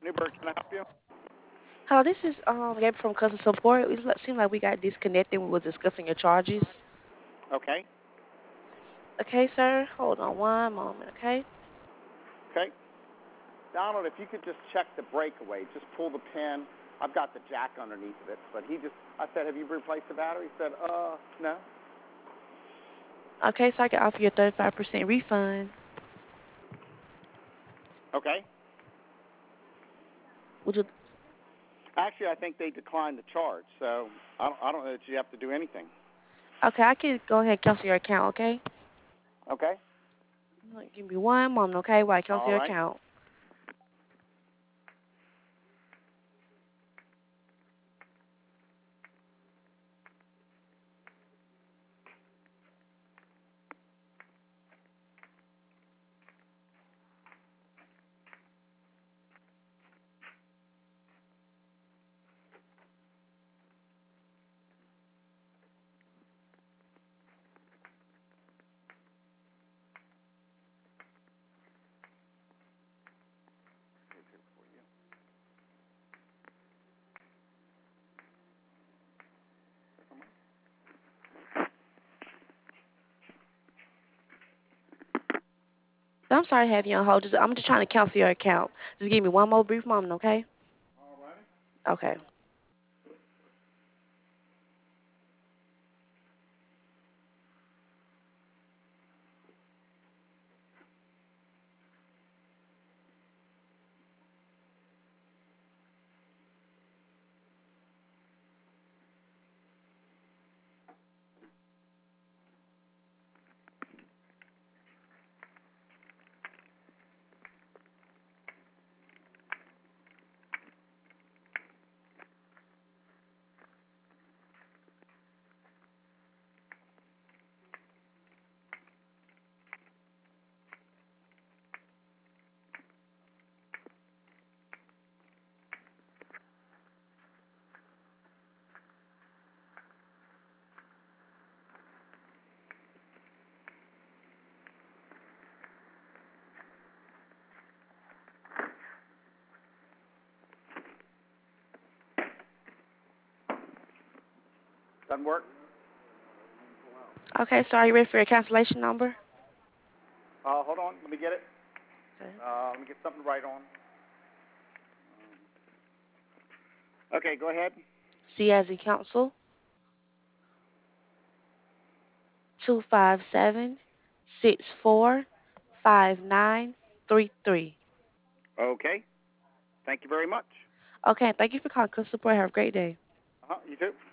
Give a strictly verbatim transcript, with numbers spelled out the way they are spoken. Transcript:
Newberg, can I help you? Hello, this is um Gabe from customer support. It le- seemed like we got disconnected when we were discussing your charges. Okay. Okay, sir. Hold on one moment, okay? Okay. Donald, if you could just check the breakaway, just pull the pin. I've got the jack underneath of it, but he just, I said, have you replaced the battery? He said, uh, no. Okay, so I can offer you a thirty-five percent refund. Okay. Would you? Actually, I think they declined the charge, so I don't, I don't know that you have to do anything. Okay, I can go ahead and cancel your account, okay? Okay. Like, give me one moment, okay, while I cancel All your right. account. I'm sorry to have you on hold. Just, I'm just trying to cancel your account. Just give me one more brief moment, okay? All right. Okay. Doesn't work. Okay, so are you ready for your cancellation number? Uh, hold on. Let me get it. Okay. Uh, let me get something to write on. Okay, go ahead. C as in council, two five seven six four five nine three three. Okay. Thank you very much. Okay, thank you for calling customer support. Have a great day. Uh-huh. You too.